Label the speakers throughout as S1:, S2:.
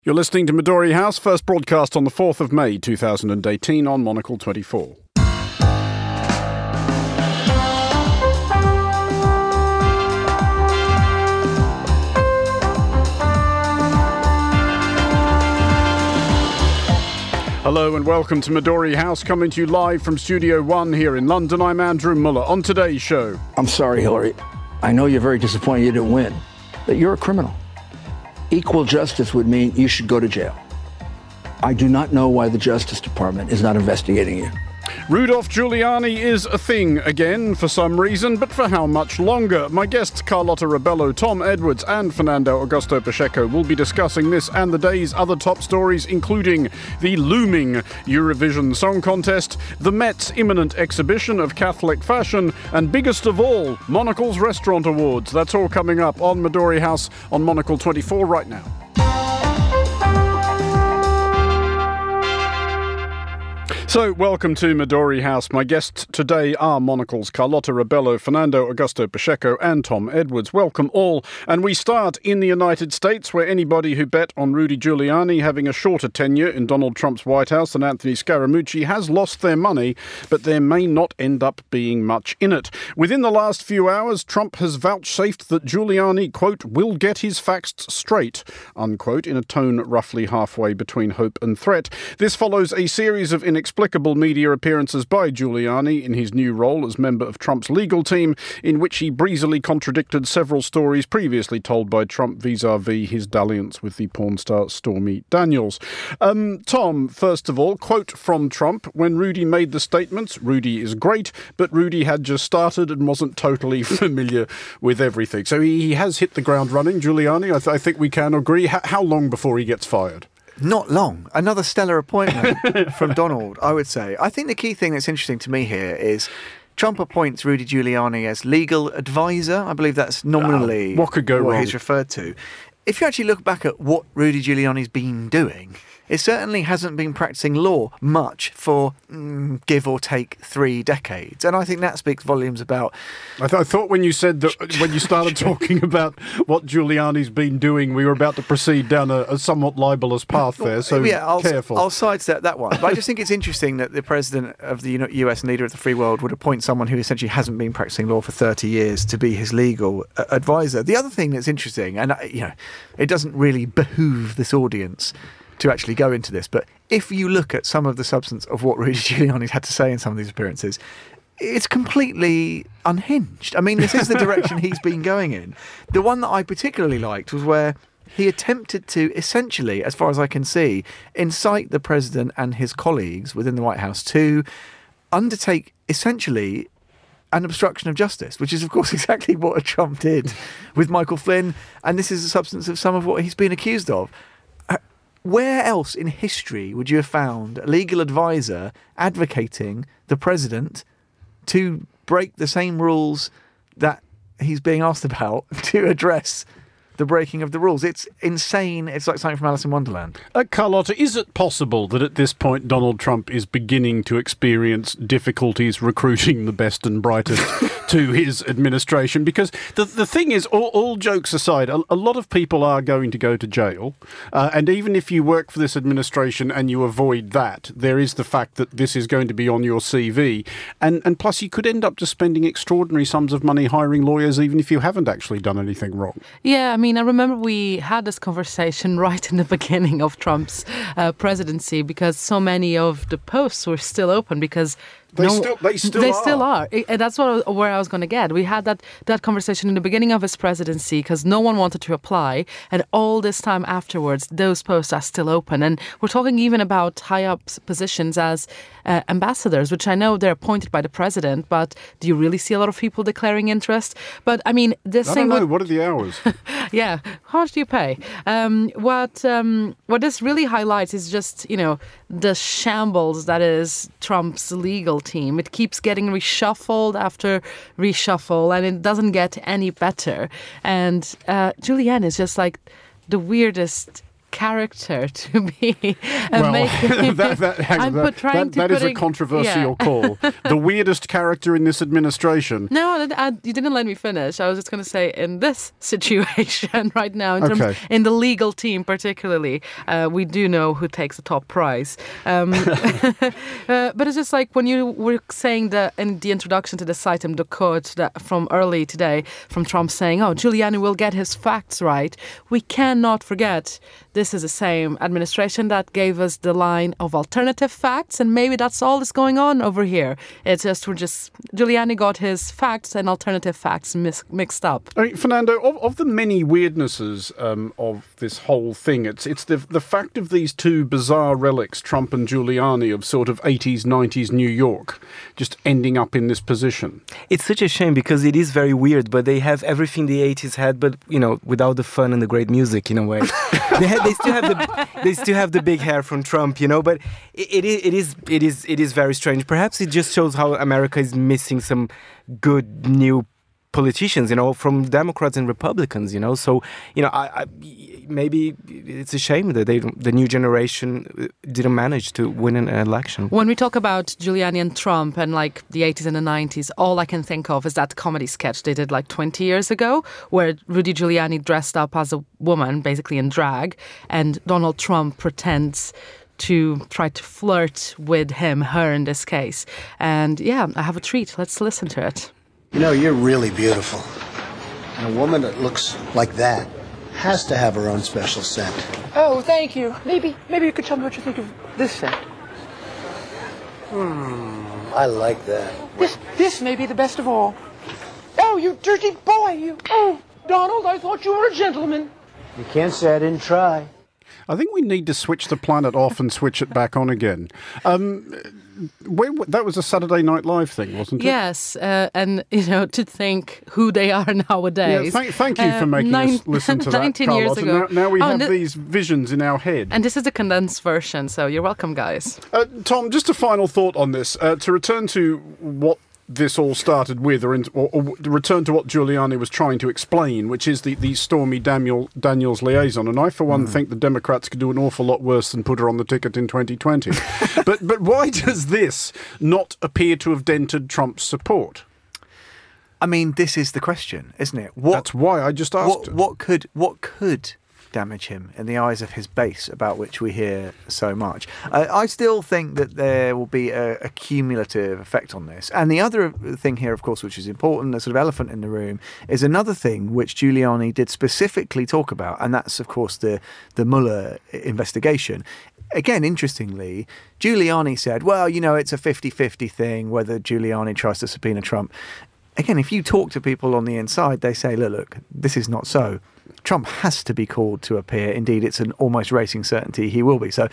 S1: You're listening to Midori House, first broadcast on the 4th of May 2018 on Monocle 24. Hello and welcome to Midori House, coming to you live from Studio One here in London. I'm Andrew Muller. On today's show...
S2: I'm sorry, Hillary. I know you're very disappointed you didn't win, but you're a criminal. Equal justice would mean you should go to jail. I do not know why the Justice Department is not investigating you.
S1: Rudolph Giuliani is a thing again for some reason, but for how much longer? My guests Carlotta Rebello, Tom Edwards and Fernando Augusto Pacheco will be discussing this and the day's other top stories, including the looming Eurovision Song Contest, the Met's imminent exhibition of Catholic fashion, and biggest of all, Monocle's Restaurant Awards. That's all coming up on Midori House on Monocle 24 right now. So, welcome to Midori House. My guests today are Monocle's Carlotta Rebello, Fernando Augusto Pacheco and Tom Edwards. Welcome all. And we start in the United States, where anybody who bet on Rudy Giuliani having a shorter tenure in Donald Trump's White House than Anthony Scaramucci has lost their money, but there may not end up being much in it. Within the last few hours, Trump has vouchsafed that Giuliani, quote, will get his facts straight, unquote, in a tone roughly halfway between hope and threat. This follows a series of inexplicable media appearances by Giuliani in his new role as member of Trump's legal team, in which he breezily contradicted several stories previously told by Trump vis-à-vis his dalliance with the porn star Stormy Daniels. Tom, first of all, quote from Trump: when Rudy made the statements, Rudy is great, but Rudy had just started and wasn't totally familiar with everything. So he has hit the ground running, Giuliani. I think we can agree. How long before he gets fired?
S3: Not long. Another stellar appointment from Donald, I would say. I think the key thing that's interesting to me here is Trump appoints Rudy Giuliani as legal advisor. I believe that's nominally
S1: what could go wrong?
S3: He's referred to. If you actually look back at what Rudy Giuliani's been doing, it certainly hasn't been practicing law much for, give or take, 3 decades. And I think that speaks volumes about...
S1: I thought when you said that, when you started talking about what Giuliani's been doing, we were about to proceed down a somewhat libelous path there, so careful.
S3: I'll sidestep that one. But I just think it's interesting that the president of the US and leader of the free world would appoint someone who essentially hasn't been practicing law for 30 years to be his legal advisor. The other thing that's interesting, and it doesn't really behoove this audience to actually go into this, but if you look at some of the substance of what Rudy Giuliani's had to say in some of these appearances, it's completely unhinged. I mean, this is the direction he's been going in. The one that I particularly liked was where he attempted to essentially, as far as I can see, incite the president and his colleagues within the White House to undertake essentially an obstruction of justice, which is, of course, exactly what Trump did with Michael Flynn, and this is the substance of some of what he's been accused of. Where else in history would you have found a legal advisor advocating the president to break the same rules that he's being asked about to address the breaking of the rules? It's insane. It's like something from Alice in Wonderland.
S1: Carlotta, is it possible that at this point Donald Trump is beginning to experience difficulties recruiting the best and brightest to his administration? Because the thing is, all jokes aside, a lot of people are going to go to jail. And even if you work for this administration and you avoid that, there is the fact that this is going to be on your CV. And plus, you could end up just spending extraordinary sums of money hiring lawyers, even if you haven't actually done anything wrong.
S4: Yeah, I mean, I remember we had this conversation right in the beginning of Trump's presidency, because so many of the posts were still open because
S1: They still are.
S4: And that's where I was going to get. We had that conversation in the beginning of his presidency because no one wanted to apply. And all this time afterwards, those posts are still open. And we're talking even about high-up positions as ambassadors, which I know they're appointed by the president. But do you really see a lot of people declaring interest? But I mean,
S1: I don't know. What are the hours?
S4: Yeah. How much do you pay? What this really highlights is just, the shambles that is Trump's legal team. It keeps getting reshuffled after reshuffle, and it doesn't get any better. And Giuliani is just like the weirdest character to be.
S1: That is a controversial call. The weirdest character in this administration.
S4: No, you didn't let me finish. I was just going to say, in this situation right now, in the legal team particularly, we do know who takes the top prize. But it's just like when you were saying in the introduction to this item, the quote from early today from Trump saying, "Oh, Giuliani will get his facts right." We cannot forget this is the same administration that gave us the line of alternative facts, and maybe that's all that's going on over here. It's just Giuliani got his facts and alternative facts mixed up.
S1: I mean, Fernando, of the many weirdnesses of this whole thing, it's the fact of these two bizarre relics, Trump and Giuliani, of sort of 80s, 90s New York, just ending up in this position.
S5: It's such a shame because it is very weird, but they have everything the 80s had, but without the fun and the great music in a way. They still have the big hair from Trump, but it is very strange. Perhaps it just shows how America is missing some good new politicians, from Democrats and Republicans, So, maybe it's a shame that the new generation didn't manage to win an election.
S4: When we talk about Giuliani and Trump and like the 80s and the 90s, all I can think of is that comedy sketch they did like 20 years ago, where Rudy Giuliani dressed up as a woman, basically in drag, and Donald Trump pretends to try to flirt with her in this case. And yeah, I have a treat. Let's listen to it.
S6: You're really beautiful. And a woman that looks like that has to have her own special scent.
S2: Oh, thank you. Maybe you could tell me what you think of this scent.
S6: I like that.
S2: This may be the best of all. Oh, you dirty boy! Oh, Donald, I thought you were a gentleman.
S6: You can't say I didn't try.
S1: I think we need to switch the planet off and switch it back on again. That was a Saturday Night Live thing, wasn't it?
S4: Yes, and to think who they are nowadays.
S1: Yeah, thank you for making us listen to that,
S4: 19 years ago.
S1: Now we have these visions in our head.
S4: And this is the condensed version, so you're welcome, guys.
S1: Tom, just a final thought on this. To return to what this all started with, or return to what Giuliani was trying to explain, which is the Stormy Daniels liaison. And I, for one, think the Democrats could do an awful lot worse than put her on the ticket in 2020. But why does this not appear to have dented Trump's support?
S3: I mean, this is the question, isn't it?
S1: That's why I just asked.
S3: What could damage him in the eyes of his base, about which we hear so much? I still think that there will be a cumulative effect on this. And the other thing here, of course, which is important, the sort of elephant in the room, is another thing which Giuliani did specifically talk about, and that's, of course, the Mueller investigation. Again, interestingly, Giuliani said, well, it's a 50-50 thing whether Giuliani tries to subpoena Trump. Again, if you talk to people on the inside, they say, look, this is not so. Trump has to be called to appear. Indeed, it's an almost racing certainty he will be. So,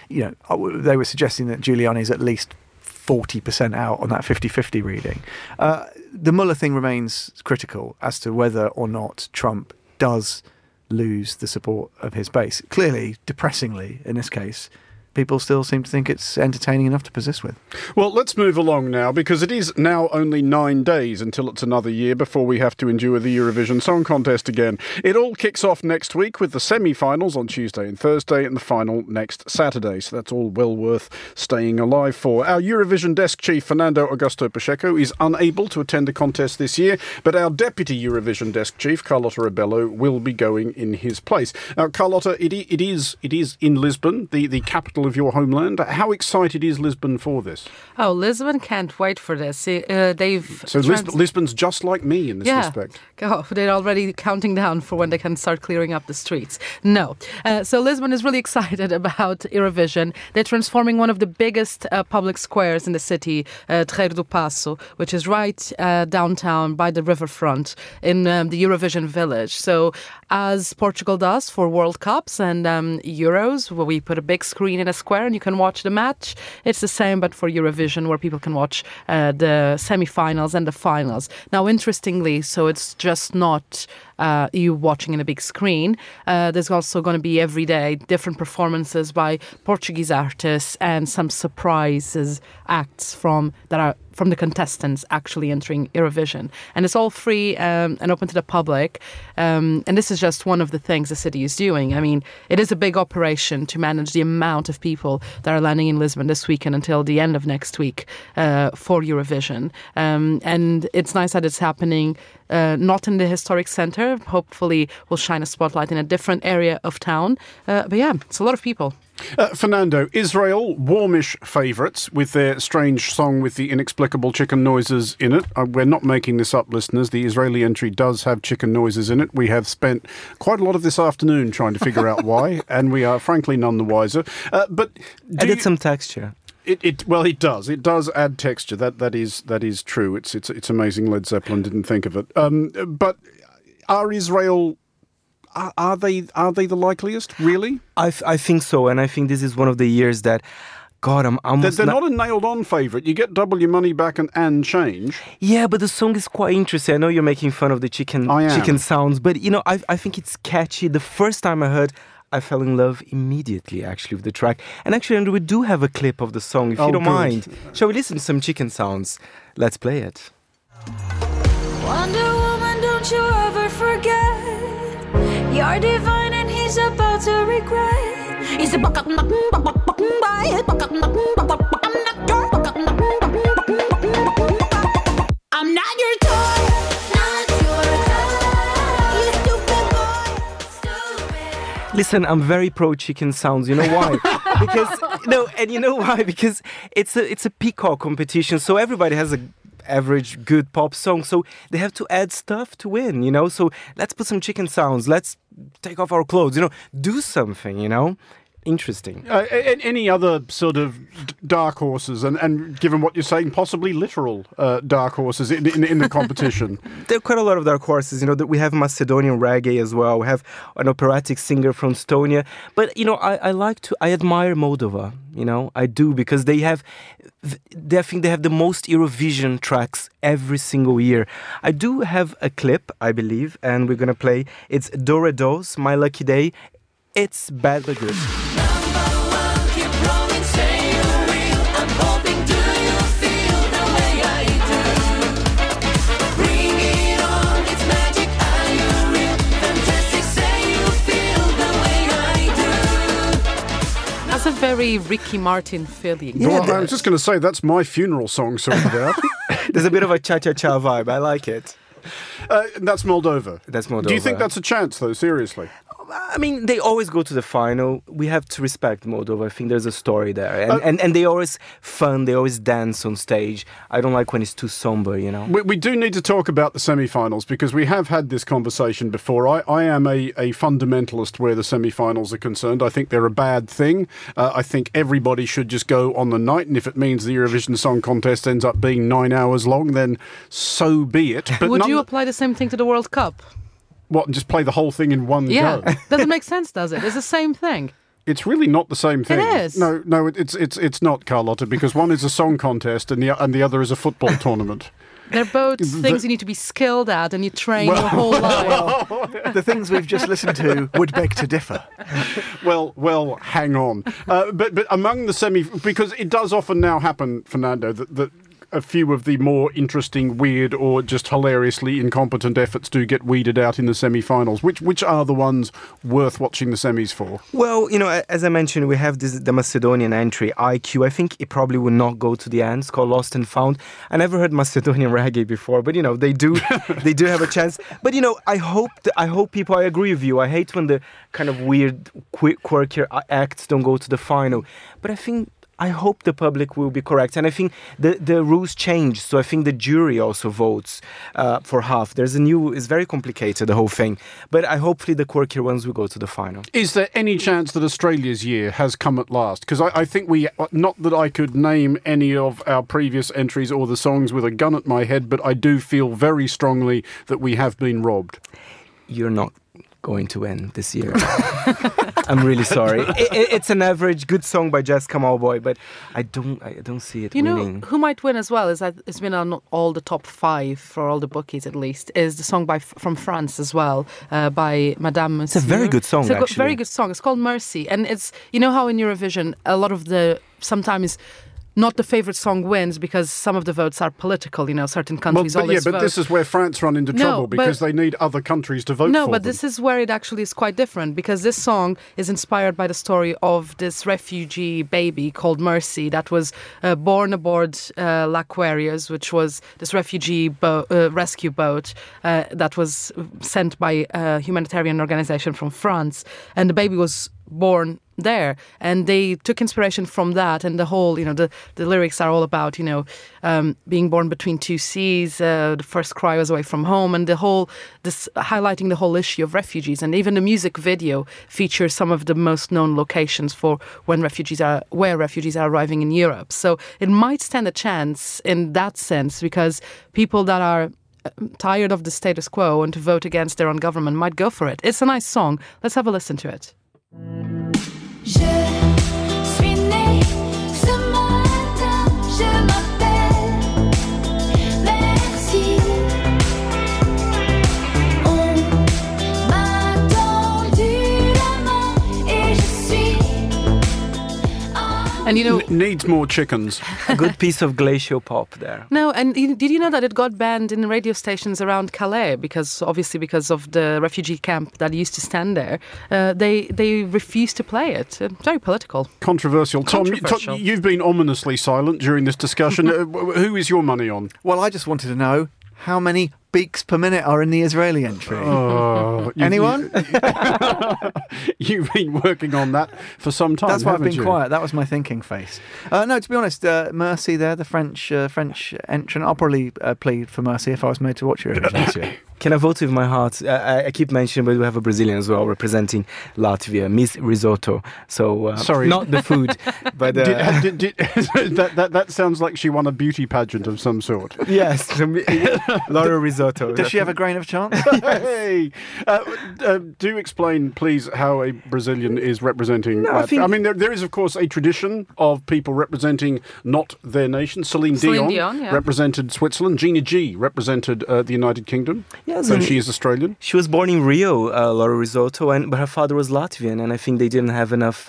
S3: they were suggesting that Giuliani's at least 40% out on that 50-50 reading. The Mueller thing remains critical as to whether or not Trump does lose the support of his base. Clearly, depressingly, in this case, people still seem to think it's entertaining enough to persist with.
S1: Well, let's move along now, because it is now only 9 days until it's another year before we have to endure the Eurovision Song Contest again. It all kicks off next week with the semi-finals on Tuesday and Thursday and the final next Saturday. So that's all well worth staying alive for. Our Eurovision desk chief, Fernando Augusto Pacheco, is unable to attend the contest this year, but our deputy Eurovision desk chief, Carlotta Rebello, will be going in his place. Now, Carlotta, it is in Lisbon, the capital of your homeland. How excited is Lisbon for this?
S4: Oh, Lisbon can't wait for this.
S1: Lisbon's just like me in this respect.
S4: Oh, they're already counting down for when they can start clearing up the streets. No. So Lisbon is really excited about Eurovision. They're transforming one of the biggest public squares in the city, Terreiro do Paço, which is right downtown by the riverfront in the Eurovision village. So as Portugal does for World Cups and Euros, where we put a big screen in a square and you can watch the match, it's the same but for Eurovision, where people can watch the semi-finals and the finals. Now, interestingly, so it's just not you watching in a big screen. There's also going to be every day different performances by Portuguese artists and some surprises acts from the contestants actually entering Eurovision. And it's all free and open to the public. And this is just one of the things the city is doing. I mean, it is a big operation to manage the amount of people that are landing in Lisbon this weekend until the end of next week for Eurovision. And it's nice that it's happening not in the historic centre. Hopefully we'll shine a spotlight in a different area of town. But yeah, it's a lot of people.
S1: Fernando, Israel, warmish favourites with their strange song with the inexplicable chicken noises in it. We're not making this up, listeners. The Israeli entry does have chicken noises in it. We have spent quite a lot of this afternoon trying to figure out why, and we are frankly none the wiser. But
S5: added some texture.
S1: It does. It does add texture. That is true. It's amazing Led Zeppelin didn't think of it. But are Israel... Are they the likeliest, really?
S5: I think so, and I think this is one of the years that, God, I'm almost...
S1: They're not a nailed-on favourite. You get double your money back and change.
S5: Yeah, but the song is quite interesting. I know you're making fun of the chicken sounds, but, I think it's catchy. The first time I heard, I fell in love immediately, actually, with the track. And actually, Andrew, we do have a clip of the song, if you don't mind. Shall we listen to some chicken sounds? Let's play it.
S7: Wonder Woman, don't you ever forget. You're divine and he's about to regret. He's a I'm not your toy, not your toy. You stupid boy, stupid.
S5: Listen, I'm very pro chicken sounds. You know why? Because it's a peacock competition, so everybody has a average good pop song, so they have to add stuff to win, so let's put some chicken sounds, let's take off our clothes, do something, interesting.
S1: Any other sort of dark horses, and given what you're saying, possibly literal dark horses in the competition?
S5: There are quite a lot of dark horses, that we have Macedonian reggae as well, we have an operatic singer from Estonia, but I admire Moldova, I do, because I think they have the most Eurovision tracks every single year. I do have a clip, I believe, and we're gonna play. It's Do Re Do's My Lucky Day. It's bad but good.
S4: That's a very Ricky Martin feeling.
S1: Yeah, I was just going to say, that's my funeral song sorted out.
S5: There's a bit of a cha-cha-cha vibe. I like it.
S1: That's Moldova.
S5: That's Moldova.
S1: Do you think that's a chance, though, seriously?
S5: I mean, they always go to the final. We have to respect Moldova. I think there's a story there. And they always fun. They always dance on stage. I don't like when it's too somber,
S1: We do need to talk about the semi-finals, because we have had this conversation before. I am a fundamentalist where the semi-finals are concerned. I think they're a bad thing. I think everybody should just go on the night, and if it means the Eurovision Song Contest ends up being 9 hours long, then so be it. But
S4: would you apply the same thing to the World Cup?
S1: What, and just play the whole thing in one go?
S4: Doesn't make sense, does it? It's the same thing.
S1: It's really not the same thing.
S4: It is.
S1: No, it's not, Carlotta, because one is a song contest and the other is a football tournament.
S4: They're both things you need to be skilled at and you train your whole life.
S3: The things we've just listened to would beg to differ.
S1: Well, hang on. But among the because it does often now happen, Fernando, that a few of the more interesting, weird, or just hilariously incompetent efforts do get weeded out in the semi-finals. Which are the ones worth watching the semis for?
S5: Well, as I mentioned, we have the Macedonian entry, IQ. I think it probably will not go to the end. It's called Lost and Found. I never heard Macedonian reggae before, but they do have a chance. But I hope people. I agree with you. I hate when the kind of weird, quirky acts don't go to the final. But I hope the public will be correct. And I think the rules changed. So I think the jury also votes for half. It's very complicated, the whole thing. But hopefully the quirkier ones will go to the final.
S1: Is there any chance that Australia's year has come at last? Because I think not that I could name any of our previous entries or the songs with a gun at my head, but I do feel very strongly that we have been robbed.
S5: You're not going to win this year. I'm really sorry. It's an average good song by Jazz Kamal Boy, but I don't see it winning.
S4: Know who might win as well is that it's been on all the top 5 for all the bookies at least. Is the song from France as well by Madame Monsieur.
S5: It's a very good song.
S4: It's a very good song. It's called Mercy, and it's how in Eurovision a lot of the sometimes. Not the favourite song wins because some of the votes are political, certain countries always vote.
S1: But this is where France run into trouble because they need other countries to vote for them.
S4: No, but this is where it actually is quite different because this song is inspired by the story of this refugee baby called Mercy that was born aboard L'Aquarius, which was this refugee rescue boat that was sent by a humanitarian organisation from France. And the baby was born there, and they took inspiration from that, and the whole the lyrics are all about being born between two seas, the first cry was away from home, and this highlighting the whole issue of refugees. And even the music video features some of the most known locations for where refugees are arriving in Europe. So it might stand a chance in that sense because people that are tired of the status quo and to vote against their own government might go for it. It's a nice song. Let's have a listen to it.
S7: Je suis née ce matin, je m'appelle Merci. On m'a tendu la main et je suis.
S4: And
S1: needs more chickens.
S5: A good piece of glacial pop there.
S4: No, and did you know that it got banned in radio stations around Calais because of the refugee camp that used to stand there? They refused to play it. Very political.
S1: Controversial. Tom, you've been ominously silent during this discussion. Who is your money on?
S3: Well, I just wanted to know how many beaks per minute are in the Israeli entry. Anyone?
S1: You've been working on that for some time.
S3: That's why I've been quiet. That was my thinking face. No, to be honest, Mercy there, the French entrant. I'll probably plead for Mercy if I was made to watch Eurovision this year.
S5: Can I vote with my heart? I keep mentioning, but we have a Brazilian as well representing Latvia, Miss Risotto. So,
S1: sorry,
S5: not the food, but
S1: that sounds like she won a beauty pageant of some sort.
S5: Yes, Laura Risotto.
S3: Does she have a grain of chance?
S1: Hey, do explain, please, how a Brazilian is representing. I mean, there is, of course, a tradition of people representing not their nation. Celine Dion represented Switzerland. Gina G represented the United Kingdom.
S5: Yes,
S1: so she is Australian.
S5: She was born in Rio, Laura Risotto, but her father was Latvian, and I think they didn't have enough,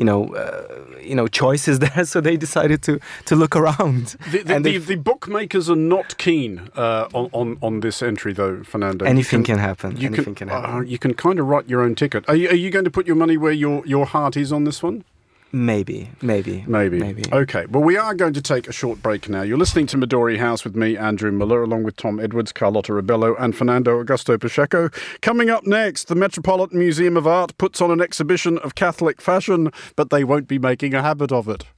S5: choices there, so they decided to look around.
S1: The bookmakers are not keen on this entry, though, Fernando.
S5: Anything can happen.
S1: You can kind of write your own ticket. Are you going to put your money where your heart is on this one?
S5: Maybe.
S1: Okay, well, we are going to take a short break now. You're listening to Midori House with me, Andrew Muller, along with Tom Edwards, Carlotta Rebello and Fernando Augusto Pacheco. Coming up next, the Metropolitan Museum of Art puts on an exhibition of Catholic fashion, but they won't be making a habit of it.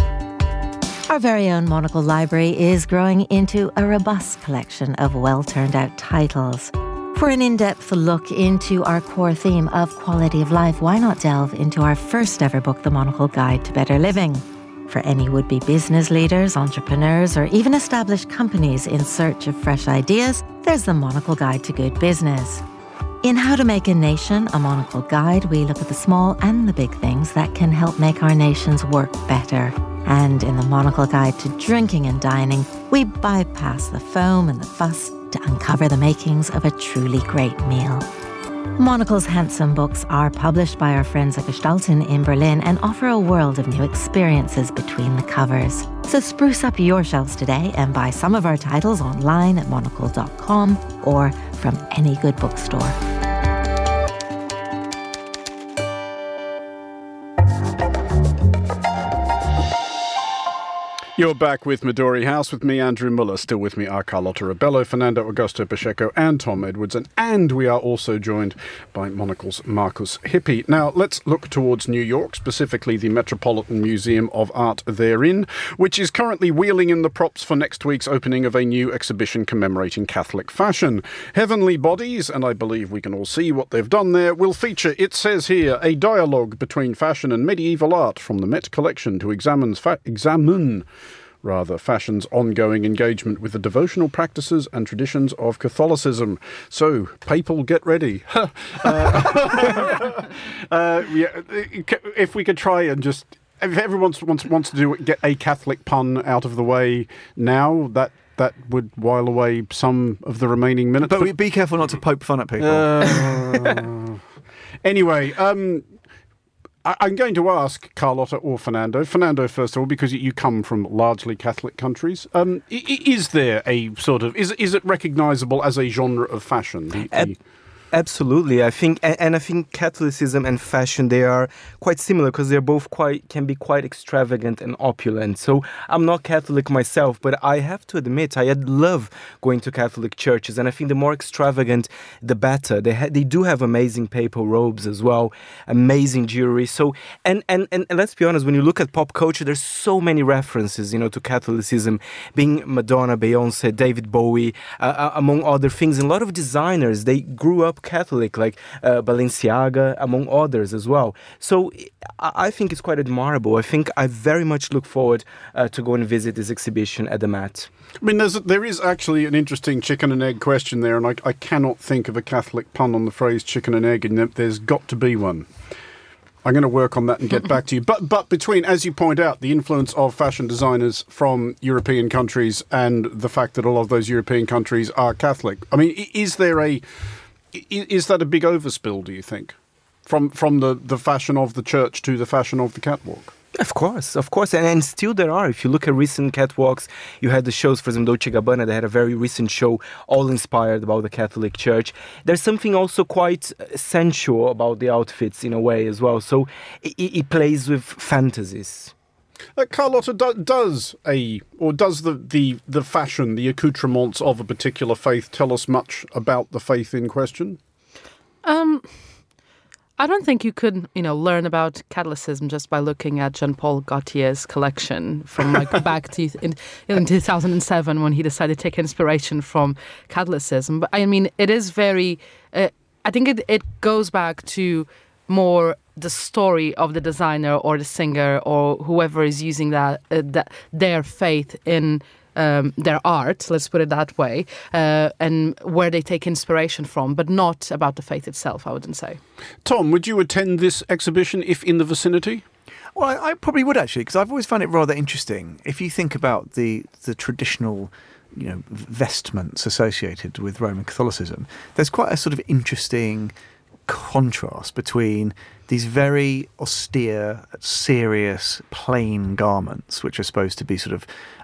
S8: Our very own Monocle Library is growing into a robust collection of well-turned-out titles. For an in-depth look into our core theme of quality of life, why not delve into our first ever book, The Monocle Guide to Better Living? For any would-be business leaders, entrepreneurs, or even established companies in search of fresh ideas, there's The Monocle Guide to Good Business. In How to Make a Nation, a Monocle Guide, we look at the small and the big things that can help make our nations work better. And in the Monocle Guide to Drinking and Dining, we bypass the foam and the fuss to uncover the makings of a truly great meal. Monocle's handsome books are published by our friends at Gestalten in Berlin and offer a world of new experiences between the covers. So spruce up your shelves today and buy some of our titles online at monocle.com or from any good bookstore.
S1: You're back with Midori House with me, Andrew Muller. Still with me are Carlotta Rebello, Fernando Augusto Pacheco and Tom Edwards. And we are also joined by Monocle's Marcus Hippie. Now, let's look towards New York, specifically the Metropolitan Museum of Art therein, which is currently wheeling in the props for next week's opening of a new exhibition commemorating Catholic fashion. Heavenly Bodies, and I believe we can all see what they've done there, will feature, it says here, a dialogue between fashion and medieval art from the Met collection to examine rather, fashion's ongoing engagement with the devotional practices and traditions of Catholicism. So, people, get ready. If we could try and just, if everyone wants to get a Catholic pun out of the way now, that would while away some of the remaining minutes.
S3: But be careful not to poke fun at people.
S1: Anyway, I'm going to ask Carlotta or Fernando. Fernando, first of all, because you come from largely Catholic countries. Is there a sort of, is it recognisable as a genre of fashion?
S5: Absolutely, I think, and I think Catholicism and fashion, they are quite similar because they're both can be quite extravagant and opulent. So I'm not Catholic myself, but I have to admit I love going to Catholic churches, and I think the more extravagant, the better. They do have amazing papal robes as well, amazing jewelry. So and let's be honest, when you look at pop culture, there's so many references, to Catholicism, being Madonna, Beyonce, David Bowie, among other things. And a lot of designers, they grew up Catholic, like Balenciaga, among others as well. So I think it's quite admirable. I think I very much look forward to go and visit this exhibition at the Met.
S1: I mean, there is actually an interesting chicken and egg question there, and I cannot think of a Catholic pun on the phrase chicken and egg, and there's got to be one. I'm going to work on that and get back to you. But between, as you point out, the influence of fashion designers from European countries and the fact that a lot of those European countries are Catholic, I mean, is that a big overspill, do you think, from the fashion of the church to the fashion of the catwalk?
S5: Of course. And still there are. If you look at recent catwalks, you had the shows, for example, Dolce & Gabbana, they had a very recent show, all inspired about the Catholic Church. There's something also quite sensual about the outfits in a way as well. So it plays with fantasies.
S1: Carlotta, does the fashion, the accoutrements of a particular faith tell us much about the faith in question?
S4: I don't think you could, learn about Catholicism just by looking at Jean-Paul Gaultier's collection from back to in 2007 when he decided to take inspiration from Catholicism. But I mean, it is very. I think it goes back to more the story of the designer or the singer or whoever is using their faith in their art, let's put it that way, and where they take inspiration from, but not about the faith itself, I wouldn't say. Tom,
S1: would you attend this exhibition if in the vicinity?
S3: Well, I probably would actually, because I've always found it rather interesting. If you think about the traditional, vestments associated with Roman Catholicism, there's quite a sort of interesting contrast between these very austere, serious, plain garments, which are supposed to be sort of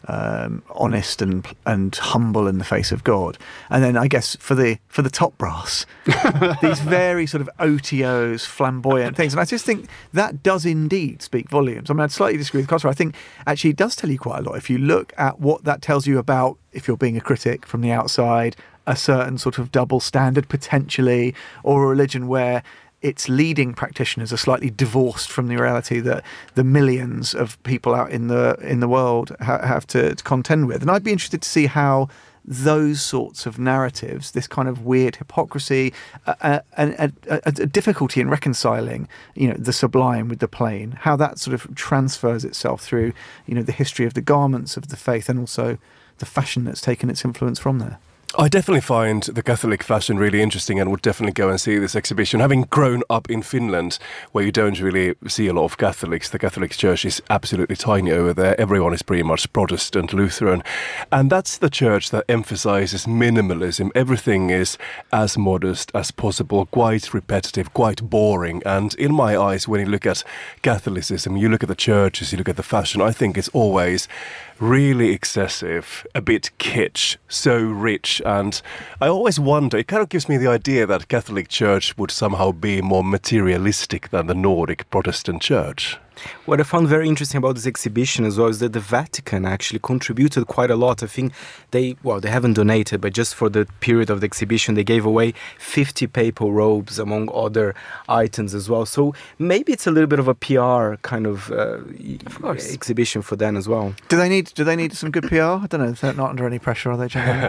S3: honest and humble in the face of God, and then I guess for the top brass, these very sort of OTOs, flamboyant things. And I just think that does indeed speak volumes. I mean, I'd slightly disagree with Costa. I think actually it does tell you quite a lot if you look at what that tells you about, if you're being a critic from the outside, a certain sort of double standard potentially, or a religion where its leading practitioners are slightly divorced from the reality that the millions of people out in the world have to contend with. And I'd be interested to see how those sorts of narratives, this kind of weird hypocrisy, a difficulty in reconciling, the sublime with the plain, how that sort of transfers itself through, the history of the garments of the faith and also the fashion that's taken its influence from there.
S9: I definitely find the Catholic fashion really interesting and would definitely go and see this exhibition. Having grown up in Finland, where you don't really see a lot of Catholics, the Catholic Church is absolutely tiny over there. Everyone is pretty much Protestant, Lutheran. And that's the church that emphasizes minimalism. Everything is as modest as possible, quite repetitive, quite boring. And in my eyes, when you look at Catholicism, you look at the churches, you look at the fashion, I think it's always really excessive, a bit kitsch, so rich. And I always wonder, it kind of gives me the idea that Catholic Church would somehow be more materialistic than the Nordic Protestant Church.
S5: What I found very interesting about this exhibition as well is that the Vatican actually contributed quite a lot. I think they haven't donated, but just for the period of the exhibition, they gave away 50 papal robes among other items as well. So maybe it's a little bit of a PR kind of exhibition for them as well.
S3: Do they need some good PR? I don't know. They're not under any pressure, are they, generally?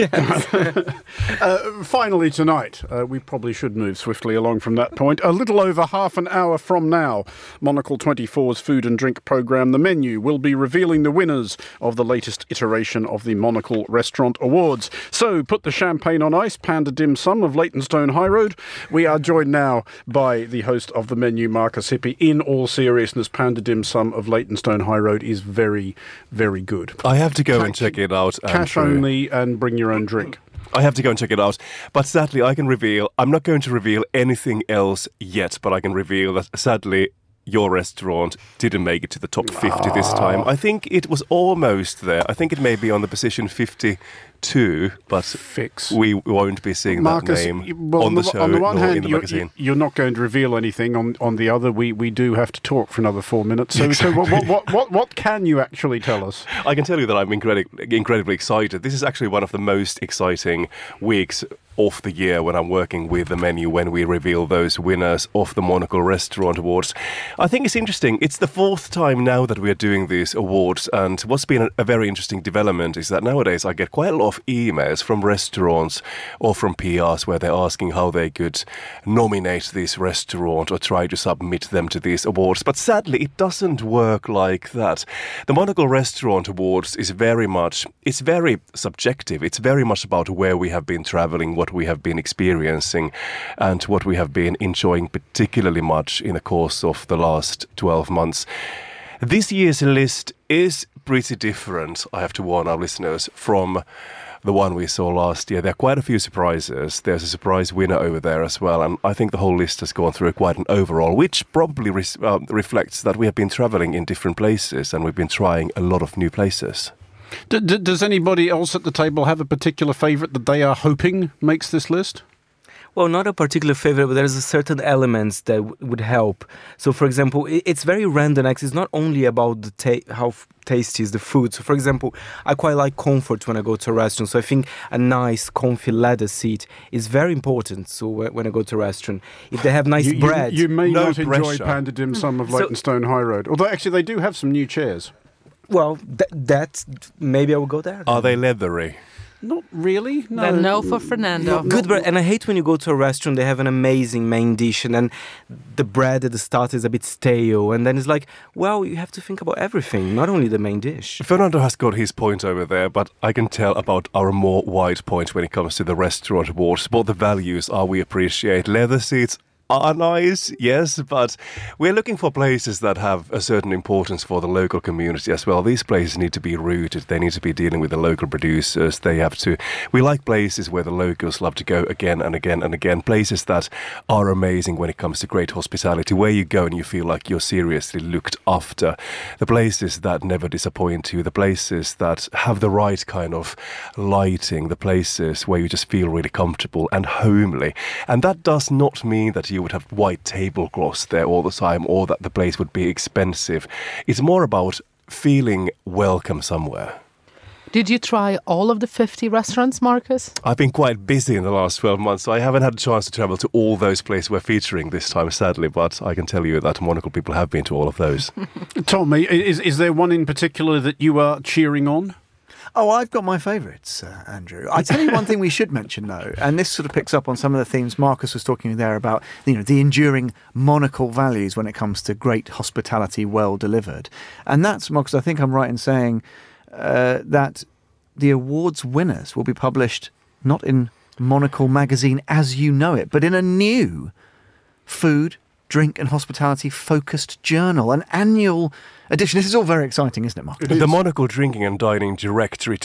S1: Finally tonight, we probably should move swiftly along from that point. A little over half an hour from now, Monocle 20 2024's food and drink programme The Menu will be revealing the winners of the latest iteration of the Monocle Restaurant Awards. So put the champagne on ice, Panda Dim Sum of Leytonstone High Road. We are joined now by the host of The Menu, Marcus Hippie. In all seriousness, Panda Dim Sum of Leytonstone High Road is very, very good.
S9: I have to go and check it out.
S1: Cash
S9: Andrew.
S1: only and bring your own drink.
S9: I have to go and check it out. But sadly, I'm not going to reveal anything else yet, but I can reveal that sadly, your restaurant didn't make it to the top 50 this time. I think it was almost there. I think it may be on the position 52, but we won't be seeing
S1: Marcus,
S9: that name on the show
S1: on the one
S9: nor
S1: hand,
S9: in the magazine.
S1: You're not going to reveal anything. On the other, we do have to talk for another 4 minutes. So,
S9: Exactly.
S1: so what can you actually tell us?
S9: I can tell you that I'm incredibly excited. This is actually one of the most exciting weeks of the year when I'm working with The Menu, when we reveal those winners of the Monocle Restaurant Awards. I think it's interesting. It's the fourth time now that we are doing these awards, and what's been a very interesting development is that nowadays I get quite a lot of emails from restaurants or from PRs where they're asking how they could nominate this restaurant or try to submit them to these awards. But sadly, it doesn't work like that. The Monocle Restaurant Awards is very subjective. It's very much about where we have been traveling, what we have been experiencing, and what we have been enjoying particularly much in the course of the last 12 months. This year's list is pretty different, I have to warn our listeners, from the one we saw last year. There are quite a few surprises. There's a surprise winner over there as well, and I think the whole list has gone through quite an overall, which probably reflects that we have been travelling in different places and we've been trying a lot of new places.
S1: Does anybody else at the table have a particular favourite that they are hoping makes this list?
S5: Well, not a particular favorite, but there's a certain elements that would help. So, for example, it's very random. It's not only about the how tasty is the food. So, for example, I quite like comfort when I go to a restaurant. So I think a nice, comfy leather seat is very important. So when I go to a restaurant, if they have nice bread,
S1: you may
S9: no
S1: not enjoy
S9: pressure.
S1: Panda Dim Sum of Leytonstone High Road. Although actually they do have some new chairs.
S5: Well, that's maybe I will go there.
S9: Are they leathery?
S1: Not really. No.
S4: Then no for Fernando.
S5: Good bread, and I hate when you go to a restaurant, they have an amazing main dish, and then the bread at the start is a bit stale, and then it's like, well, you have to think about everything, not only the main dish.
S9: Fernando has got his point over there, but I can tell about our more wide point when it comes to the restaurant awards. What the values are we appreciate. Leather seats are nice, yes, but we're looking for places that have a certain importance for the local community as well. These places need to be rooted. They need to be dealing with the local producers. We like places where the locals love to go again and again and again. Places that are amazing when it comes to great hospitality, where you go and you feel like you're seriously looked after. The places that never disappoint you. The places that have the right kind of lighting. The places where you just feel really comfortable and homely. And that does not mean that you would have white tablecloths there all the time or that the place would be expensive. It's more about feeling welcome somewhere.
S4: Did you try all of the 50 restaurants, Marcus?
S9: I've been quite busy in the last 12 months, so I haven't had a chance to travel to all those places we're featuring this time, sadly, but I can tell you that Monocle people have been to all of those.
S1: Tommy, is there one in particular that you are cheering on?
S3: Oh, I've got my favourites, Andrew. I tell you one thing we should mention, though, and this sort of picks up on some of the themes Marcus was talking there about, the enduring Monocle values when it comes to great hospitality well delivered. And that's, Marcus, I think I'm right in saying that the awards winners will be published not in Monocle magazine as you know it, but in a new food, drink and hospitality focused journal, an annual edition. This is all very exciting, isn't it, Mark?
S9: The Monocle Drinking and Dining Directory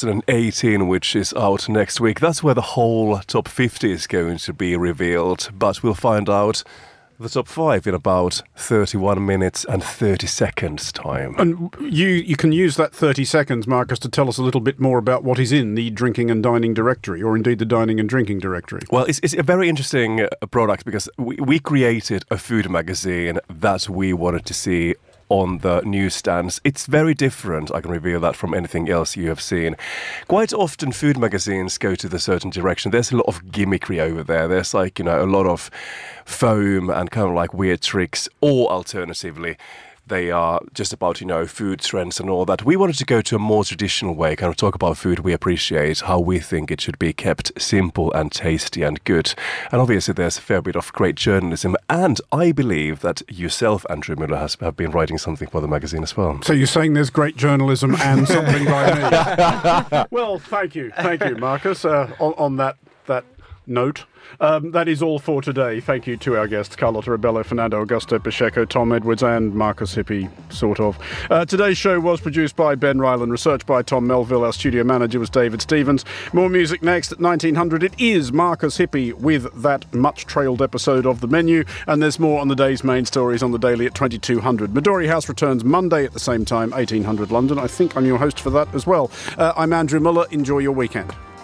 S9: 2018, which is out next week. That's where the whole top 50 is going to be revealed, but we'll find out the top 5 in about 31 minutes and 30 seconds time.
S1: And you can use that 30 seconds, Marcus, to tell us a little bit more about what is in the Drinking and Dining Directory, or indeed the Dining and Drinking Directory.
S9: Well, it's a very interesting product because we created a food magazine that we wanted to see on the newsstands. It's very different, I can reveal that, from anything else you have seen. Quite often food magazines go to the certain direction. There's a lot of gimmickry over there. There's a lot of foam and kind of like weird tricks, or alternatively, they are just about, food trends and all that. We wanted to go to a more traditional way, kind of talk about food we appreciate, how we think it should be kept simple and tasty and good. And obviously there's a fair bit of great journalism, and I believe that yourself, Andrew Muller, have been writing something for the magazine as well.
S1: So you're saying there's great journalism and something by me? Well, thank you, Marcus. On that note, that is all for today. Thank you to our guests, Carlotta Rebelo, Fernando Augusto Pacheco, Tom Edwards and Marcus Hippie, sort of. Today's show was produced by Ben Ryland, researched by Tom Melville. Our studio manager was David Stevens. More music next at 1900. It is Marcus Hippie with that much-trailed episode of The Menu, and there's more on the day's main stories on the Daily at 2200. Midori House returns Monday at the same time, 1800 London. I think I'm your host for that as well. I'm Andrew Muller. Enjoy your weekend.